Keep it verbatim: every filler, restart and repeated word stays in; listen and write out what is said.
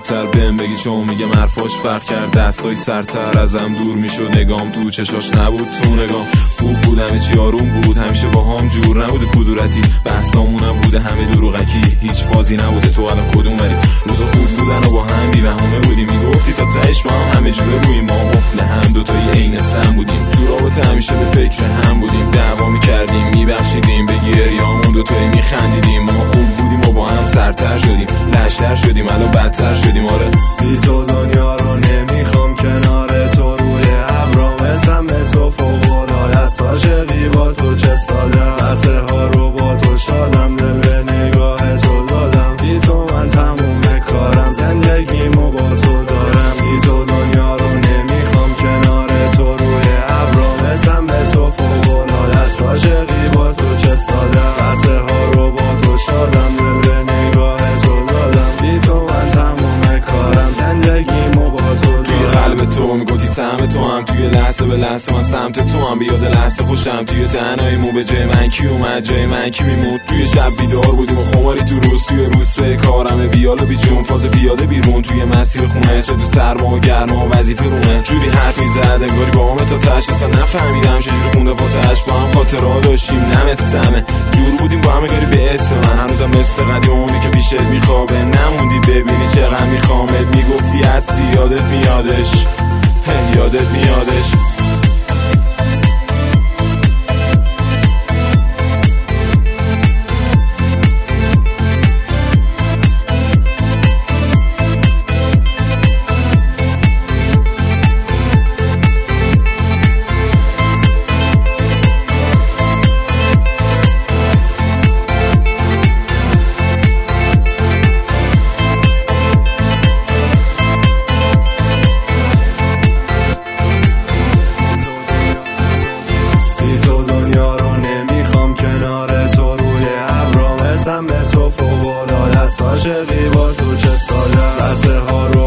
بدتر بهم بگی چون میگم حرفاش فرق کرد. دستای سرتر ازم دور میشد، نگام تو چشاش نبود، تو نگام خوب بود، همه چی آروم بود، همیشه با هم جور نبوده کدورتی، بحثامونم بوده همه دروغکی، هیچ فازی نبوده. تو الان کدوم بری؟ روزا خوب بودن و با هم بی بهونه بودیم، میگفتی تا تهش ما هم همه جوره روی ما قفل هم، دوتایی عین سم بودیم، تو رابطه همیشه به فکر هم بودیم، دعوا میکردیم میبخشیدیم، به گریامون دوتایی میخندیدیم، ما خوب بودیم و با هم سرتر شدیم، لشتر شدیم، الان بدتر شدیم. آره بی تو دنیا رو نمیخوام، کنار تو روی ابرام، سم تو فوق‌العاده است، عاشقی با تو چه ساده، قصه ها رو با تو شادم، دل به نگاه تو دادم، بی تو من تموم کارم، زندگیمو با تو دارم. بی تو دنیا رو نمیخوام، کنار تو روی ابرام، سم تو فوق‌العاده است، عاشقی با تو چه ساده، قصه ها رو با تو شادم، دل به نگاه تو دادم، بی تو من تموم کارم، زندگیمو با تو توی قلب تو میگفتی سهم تو هم، توی لحظه به لحظه من سمت تو هم، بیاد لحظه خوشم توی تنهایی مو، به جای من کی اومد جای من کی میمود، توی شب بیدار بودیم و خماری تو روز، توی روز به کارم بیال و بی جون، فاز پیاده بیرون توی مسیر خونه، چه تو سرما و گرما و وظیفه رونه، جوری حرف میزد انگاری با همه تا تش، اصلا نفهمیدم چجوری خونده فاتش، با هم خاطرها داشتیم نمستمه، جور بودیم با همه گاری به اسم من، هنوزم مثل قدیم اونی که پیشت میخوابه، نموندی ببینی چقدر میخوامت، میگفتی هستی یادت میادش، یادت میادش. سم تو فوق‌العاده است، عاشقی با تو چه ساده، قصه ها رو